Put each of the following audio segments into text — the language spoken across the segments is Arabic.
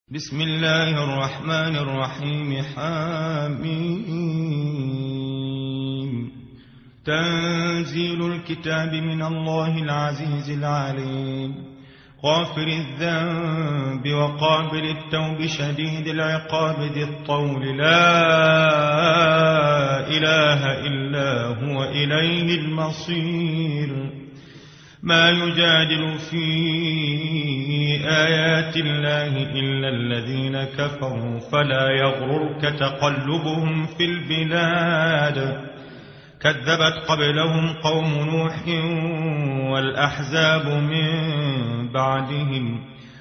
بسم الله الرحمن الرحيم. حميم. تنزيل الكتاب من الله العزيز العليم، غافر الذنب وقابل التوب شديد العقاب ذي الطول، لا إله إلا هو إليه المصير. ما يجادل في آيات الله إلا الذين كفروا، فلا يغررك تقلبهم في البلاد. كذبت قبلهم قوم نوح والأحزاب من بعدهم،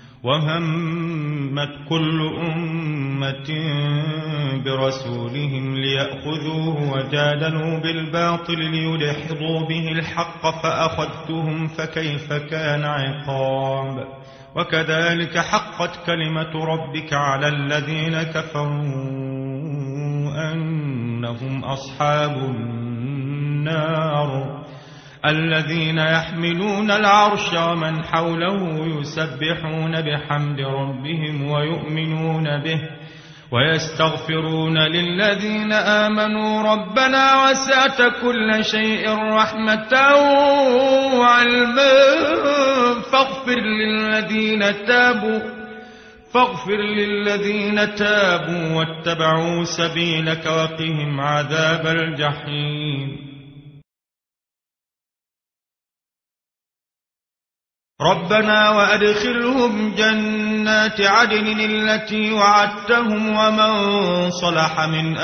وهمت كل أمة برسولهم ليأخذوه، وجادلوا بالباطل ليدحضوا به الحق، فأخذتهم فكيف كان عقاب. وكذلك حقت كلمة ربك على الذين كفروا أنهم أصحاب النار. الذين يحملون العرش ومن حوله يسبحون بحمد ربهم ويؤمنون به ويستغفرون للذين آمنوا ربنا وسعت كل شيء رحمة وعلما فاغفر للذين تابوا واتبعوا سبيلك وقهم عذاب الجحيم. ربنا وأدخلهم جنات عدن التي وعدتهم ومن صلح من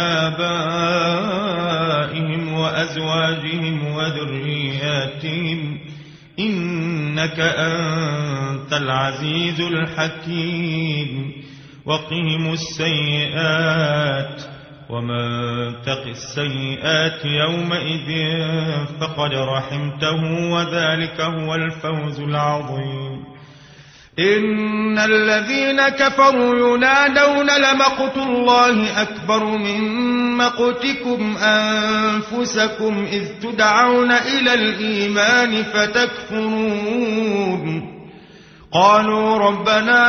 آبائهم وأزواجهم وذرياتهم إنك أنت العزيز الحكيم. وقهم السيئات ومن تق السيئات يومئذ فقد رحمته وذلك هو الفوز العظيم. إن الذين كفروا ينادون لمقت الله أكبر من مقتكم أنفسكم إذ تدعون إلى الإيمان فتكفرون. قالوا ربنا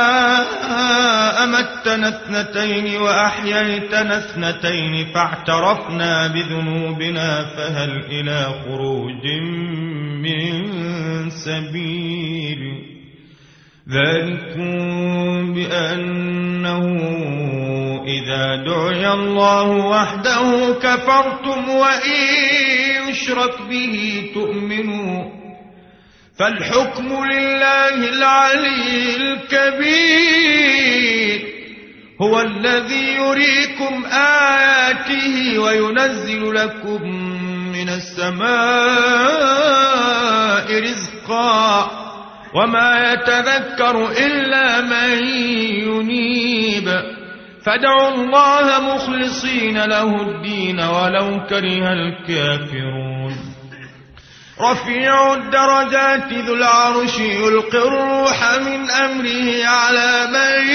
أمتنا اثنتين وأحييتنا اثنتين فاعترفنا بذنوبنا فهل إلى خروج من سبيل. ذلكم بأنه إذا دعي الله وحده كفرتم وإن يشرك به تؤمنون. فالحكم لله العلي الكبير، هو الذي يريكم آياته وينزل لكم من السماء رزقا وما يتذكر إلا من ينيب. فادعوا الله مخلصين له الدين ولو كره الكافرون. رفيع الدرجات ذو العرش يلقي الروح من أمره على من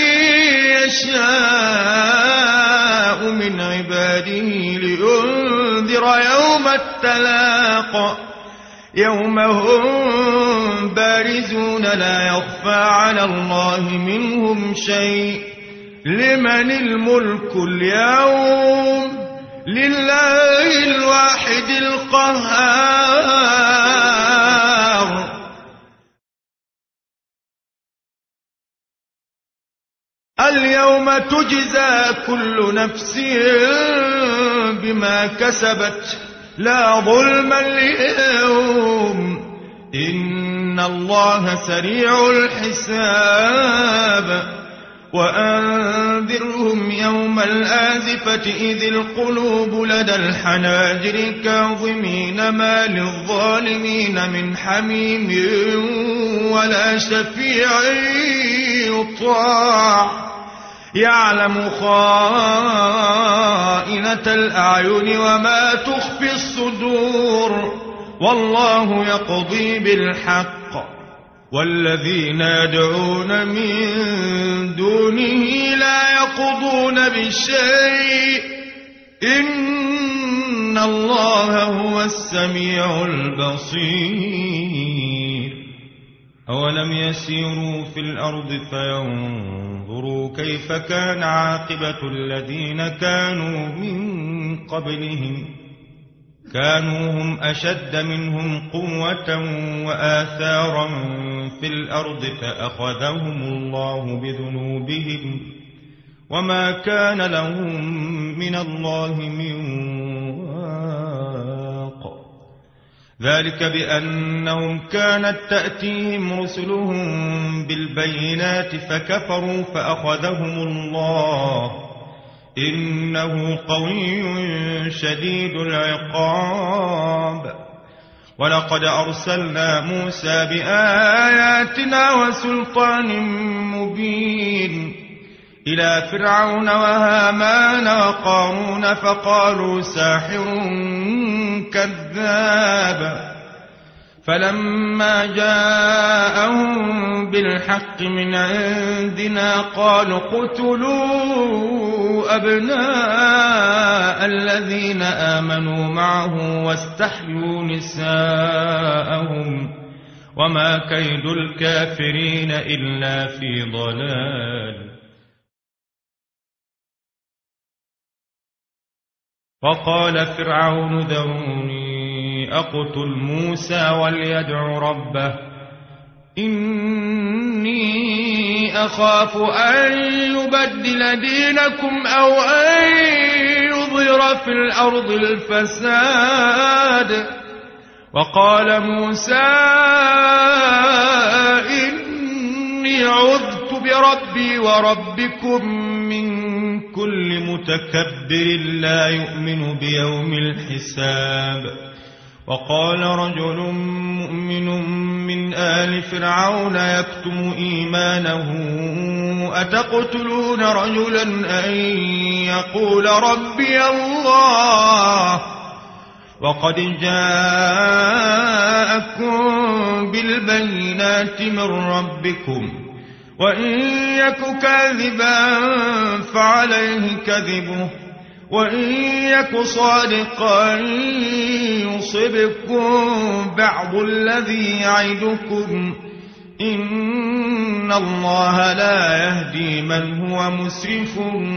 يشاء من عباده لينذر يوم التلاق. يوم هم بارزون لا يخفى على الله منهم شيء. لمن الملك اليوم؟ لله الواحد القهار. اليوم تجزى كل نفس بما كسبت لا ظلم اليوم إن الله سريع الحساب. وأنذرهم يوم الآزفة إذ القلوب لدى الحناجر كاظمين ما للظالمين من حميم ولا شفيع يطاع. يعلم خائنة الأعين وما تخفي الصدور والله يقضي بالحق. والذين يدعون من دونه لا يقضون بشيء إن الله هو السميع البصير. أولم يسيروا في الأرض فينظروا كيف كان عاقبة الذين كانوا من قبلهم كانوا هم أشد منهم قوة وآثارا في الأرض فأخذهم الله بذنوبهم وما كان لهم من الله من واق ذلك بأنهم كانت تأتيهم رسلهم بالبينات فكفروا فأخذهم الله إنه قوي شديد العقاب ولقد أرسلنا موسى بآياتنا وسلطان مبين إلى فرعون وهامان وقارون فقالوا ساحر كذاب فلما جاءهم بالحق من عندنا قالوا اقتلوا أبناء الذين آمنوا معه واستحيوا نساءهم وما كيد الكافرين إلا في ضلال وقال فرعون ذروني أقتل موسى وليدع ربه إني أخاف أن يبدل دينكم أو أن يظهر في الأرض الفساد وقال موسى إني عذت بربي وربكم من كل متكبر لا يؤمن بيوم الحساب وقال رجل مؤمن من آل فرعون يكتم إيمانه أتقتلون رجلا أن يقول ربي الله وقد جاءكم بالبينات من ربكم وإن يك كاذبا فعليه كذبه وإن يك صادقا يصبكم بعض الذي يعدكم إن الله لا يهدي من هو مسرف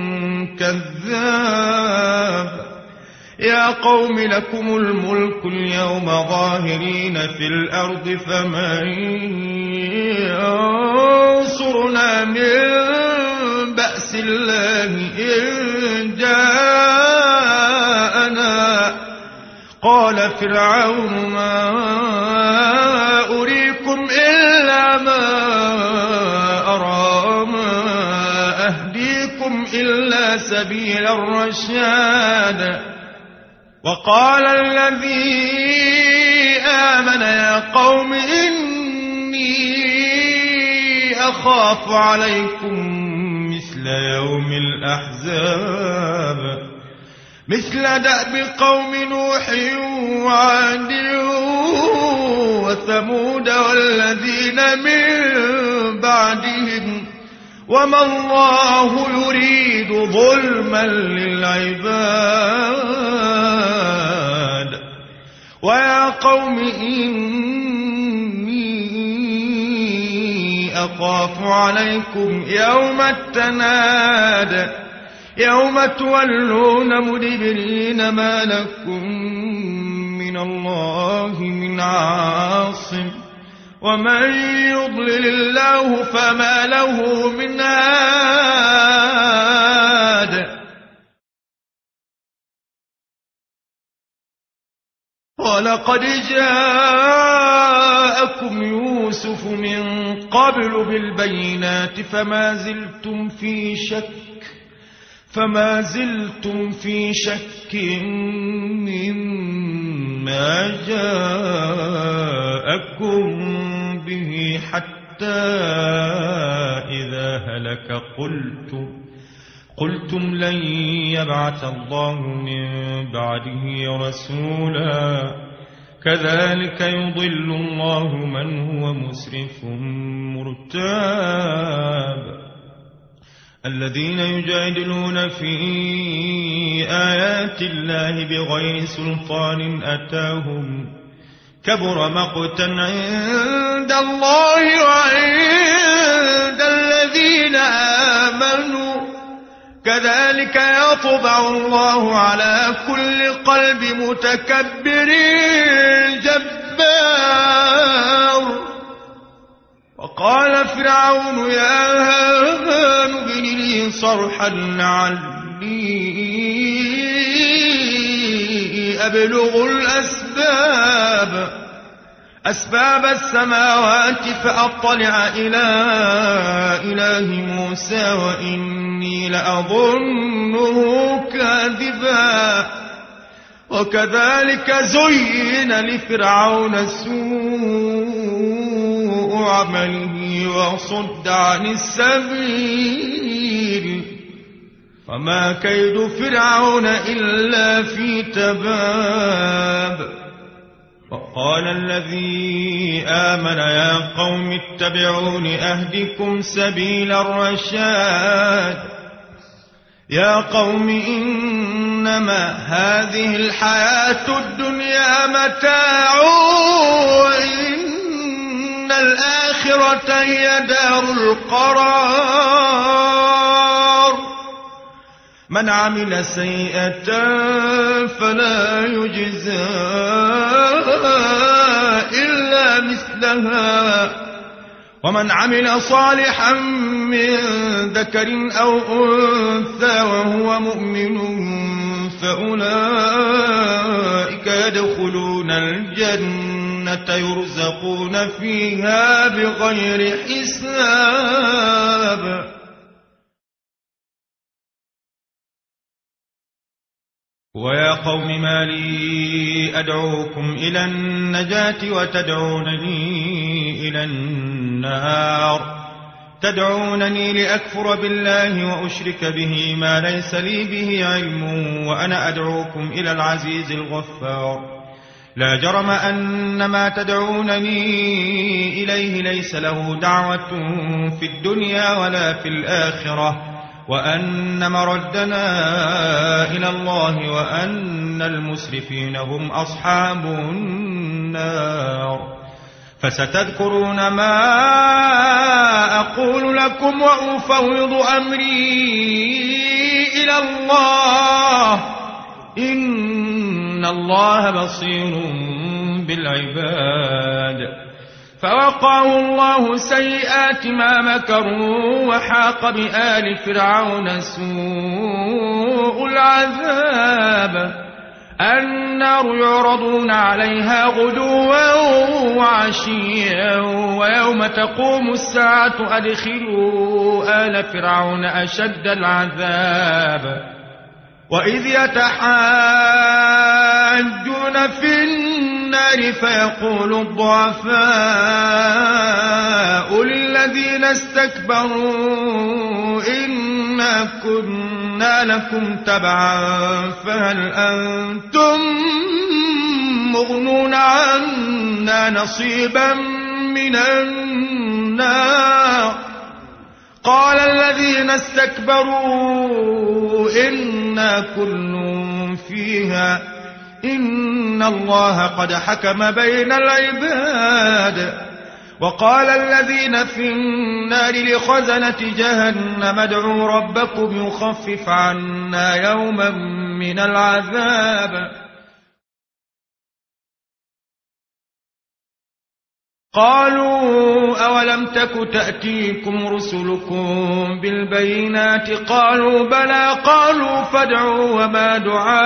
كذاب يا قوم لكم الملك اليوم ظاهرين في الأرض فمن ينصرنا من بأس الله إن جاءنا قال فرعون ما أريكم إلا ما أرى ما أهديكم إلا سبيل الرشاد وقال الذي آمن يا قوم إني أخاف عليكم مثل يوم الأحزاب مثل دأب قوم نوح وعاد وثمود والذين من بعدهم وما الله يريد ظلما للعباد ويا قوم إني أخاف عليكم يوم التناد يوم تولون مدبرين ما لكم من الله من عاصم ومن يضلل الله فما له من هاد ولقد جاءكم يوسف من قبل بالبينات فما زلتم في شك مما جاءكم به حتى إذا هلك قلتم لن يبعث الله من بعده رسولا كذلك يضل الله من هو مسرف مرتاب الذين يجادلون في آيات الله بغير سلطان أتاهم كبر مقتا عند الله وعند الذين آمنوا كذلك يطبع الله على كل قلب متكبر جبار. وقال فرعون يا هامان ابن لي صرحا لعلي أبلغ أسباب السماوات فأطلع إلى إله موسى وإني لأظنه كاذبا. وكذلك زين لفرعون سوء عمله وصد عن السبيل وما كيد فرعون إلا في تباب. وقال الذي آمن يا قوم اتبعون أهدكم سبيل الرشاد. يا قوم إنما هذه الحياة الدنيا متاع وإن الآخرة هي دار القرار. من عمل سيئة فلا يجزى إلا مثلها ومن عمل صالحا من ذكر أو أنثى وهو مؤمن فأولئك يدخلون الجنة يرزقون فيها بغير حساب. ويا قوم ما لي أدعوكم إلى النجاة وتدعونني إلى النار. تدعونني لأكفر بالله وأشرك به ما ليس لي به علم وأنا أدعوكم إلى العزيز الغفار. لا جرم أن ما تدعونني إليه ليس له دعوة في الدنيا ولا في الآخرة وأن مردنا إلى الله وأن المسرفين هم أصحاب النار. فستذكرون ما أقول لكم وأفوض أمري إلى الله إن الله بصير بالعباد. فوقاه الله سيئات ما مكروا وحاق بآل فرعون سوء العذاب. النار يعرضون عليها غدوا وعشيا ويوم تقوم الساعة أدخلوا آل فرعون أشد العذاب. وإذ يتحاجون في النار فيقول الضعفاء للذين استكبروا إنا كنا لكم تبعا فهل أنتم مغنون عنا نصيبا من النار. قال الذين استكبروا إنا كل فيها إن الله قد حكم بين العباد. وقال الذين في النار لخزنة جهنم ادعوا ربكم يخفف عنا يوما من العذاب. قالوا أولم تك تأتيكم رسلكم بالبينات قالوا بلى قالوا فادعوا وما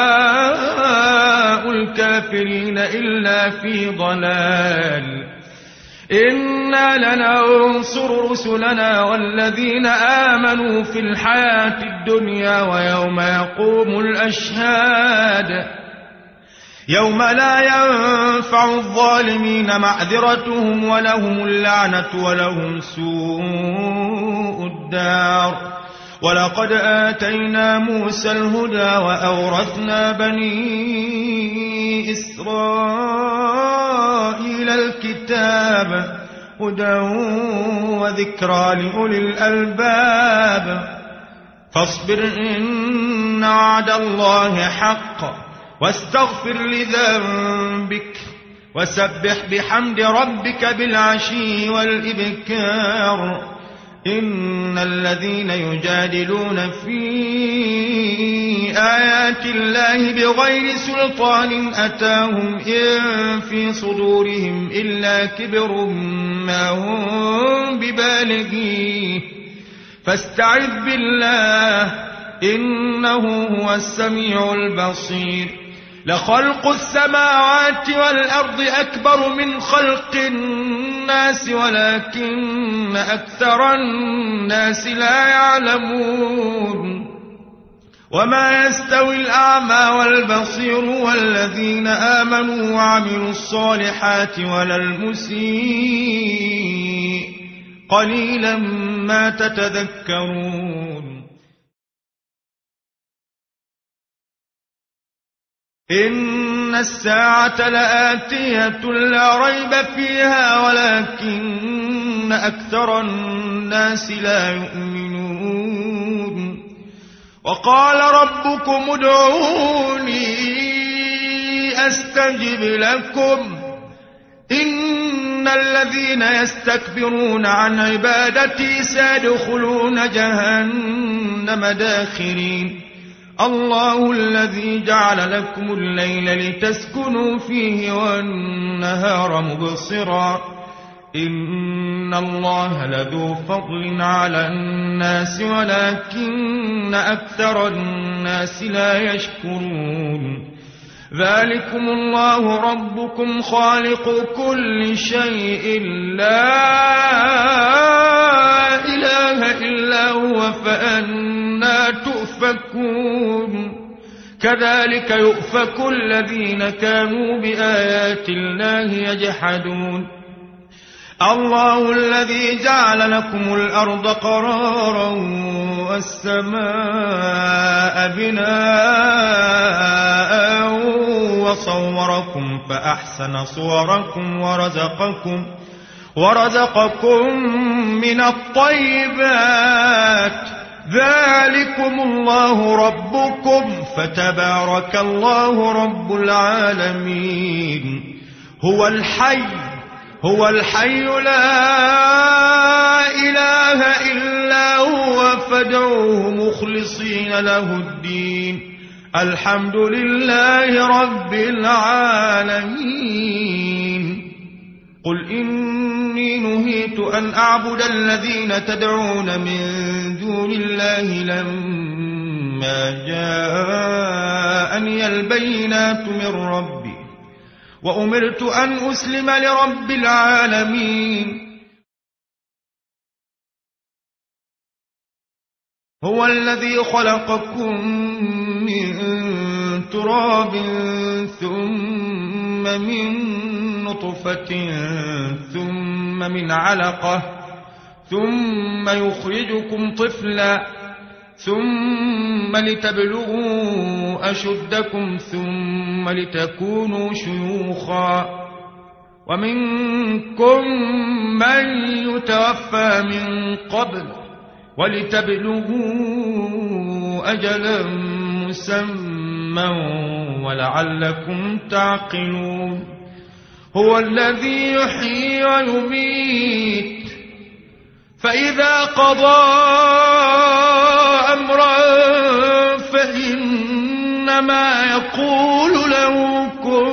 دعاء الكافرين إلا في ضلال. إنا لننصر رسلنا والذين آمنوا في الحياة الدنيا ويوم يقوم الأشهاد. يوم لا ينفع الظالمين معذرتهم ولهم اللعنة ولهم سوء الدار. ولقد آتينا موسى الهدى وأورثنا بني إسرائيل الكتاب هدى وذكرى لأولي الألباب. فاصبر إن وعد الله حق واستغفر لذنبك وسبح بحمد ربك بالعشي والإبكار إن الذين يجادلون في آيات الله بغير سلطان أتاهم إن في صدورهم إلا كبر ما هم ببالغيه فاستعذ بالله إنه هو السميع البصير لخلق السماوات والأرض أكبر من خلق الناس ولكن أكثر الناس لا يعلمون وما يستوي الأعمى والبصير والذين آمنوا وعملوا الصالحات ولا المسيء قليلا ما تتذكرون إن الساعة لآتية لا ريب فيها ولكن أكثر الناس لا يؤمنون وقال ربكم ادعوني أستجب لكم إن الذين يستكبرون عن عبادتي سيدخلون جهنم داخرين الله الذي جعل لكم الليل لتسكنوا فيه والنهار مبصرا إن الله لذو فضل على الناس ولكن أكثر الناس لا يشكرون ذلكم الله ربكم خالق كل شيء لا إله إلا هو فأنى تؤفكون كذلك يؤفك الذين كانوا بآيات الله يجحدون الله الذي جعل لكم الأرض قرارا والسماء بناء وصوركم فأحسن صوركم ورزقكم من الطيبات ذلكم الله ربكم فتبارك الله رب العالمين هو الحي لا إله إلا هو فادعوه مخلصين له الدين الحمد لله رب العالمين قل إني نهيت أن أعبد الذين تدعون من دون الله لما جاءني البينات من ربي وأمرت أن أسلم لرب العالمين هو الذي خلقكم من تراب ثم من نطفة ثم من علقة ثم يخرجكم طفلا ثم لتبلغوا أشدكم ثم لتكونوا شيوخا ومنكم من يتوفى من قبل ولتبلغوا أجلا مسمى ولعلكم تعقلون هو الذي يحيي ويميت فإذا قضى أمرا فإنما يقول له كن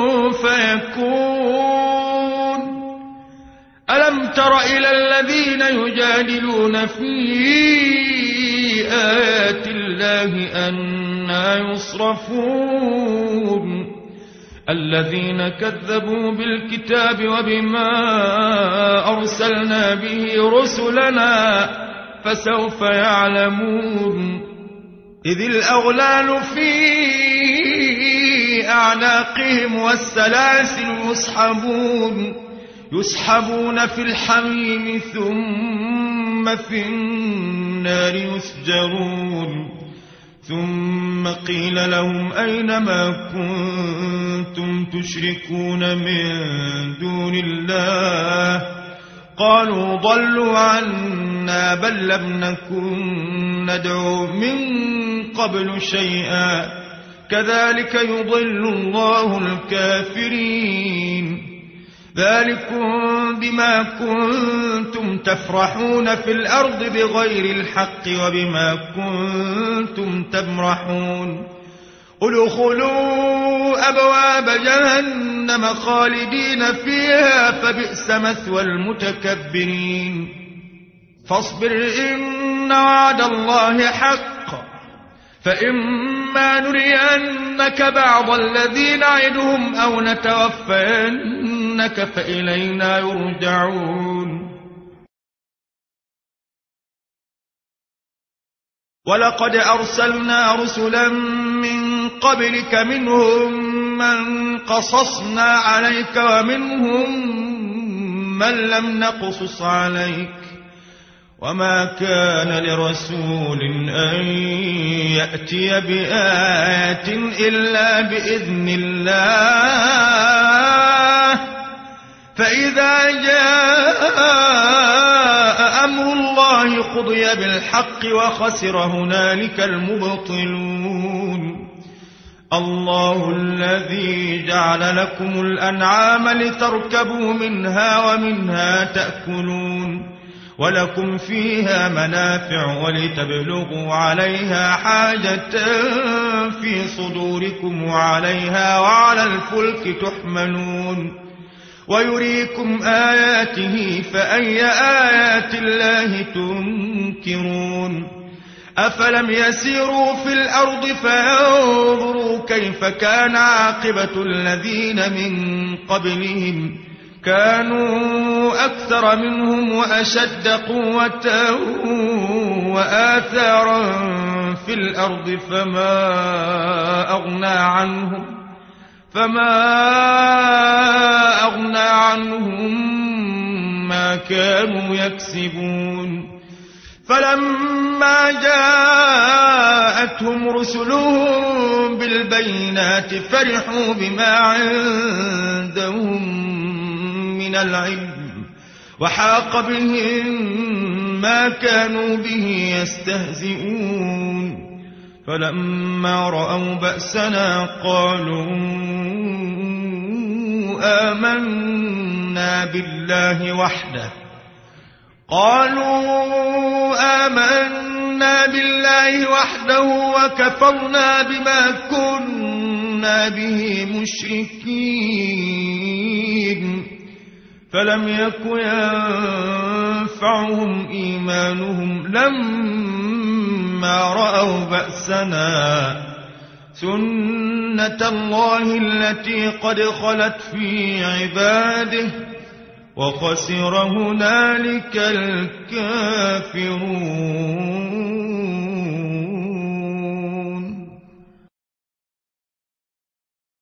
فيكون ألم تر إلى الذين يجادلون في آيات الله أنى يصرفون الذين كذبوا بالكتاب وبما أرسلنا به رسلنا فسوف يعلمون إذ الأغلال في أعناقهم والسلاسل يسحبون في الحميم ثم في النار يسجرون ثم قيل لهم أين ما كنتم تشركون من دون الله قالوا ضلوا عنا بل لم نكن ندعو من قبل شيئا كذلك يضل الله الكافرين. ذلكم بما كنتم تفرحون في الأرض بغير الحق وبما كنتم تمرحون. ادخلوا أبواب جهنم خالدين فيها فبئس مثوى المتكبرين. فاصبر إن وعد الله حق، فإما نرينك بعض الذي نعدهم أو نتوفينك فإلينا يرجعون. ولقد أرسلنا رسلا من قبلك منهم من قصصنا عليك ومنهم من لم نقصص عليك، وما كان لرسول أن يأتي بآية إلا بإذن الله، فإذا جاء أمر الله قضي بالحق وخسر هنالك المبطلون. الله الذي جعل لكم الأنعام لتركبوا منها ومنها تأكلون، ولكم فيها منافع ولتبلغوا عليها حاجة في صدوركم وعليها وعلى الفلك تحملون، ويريكم آياته فأي آيات الله تنكرون. أفلم يسيروا في الأرض فينظروا كيف كان عاقبة الذين من قبلهم، كانوا أكثر منهم وأشد قوة وآثارا في الأرض فما أغنى عنهم ما كانوا يكسبون. فلما جاءتهم رسلهم بالبينات فرحوا بما عندهم من العلم، وحاق بهم ما كانوا به يستهزئون. فلما رأوا بأسنا قالوا آمنا بالله وحده وكفرنا بما كنا به مشركين. فلم يك ينفعهم إيمانهم لما رأوا بأسنا، سنة الله التي قد خلت في عباده، وخسر هنالك الكافرون.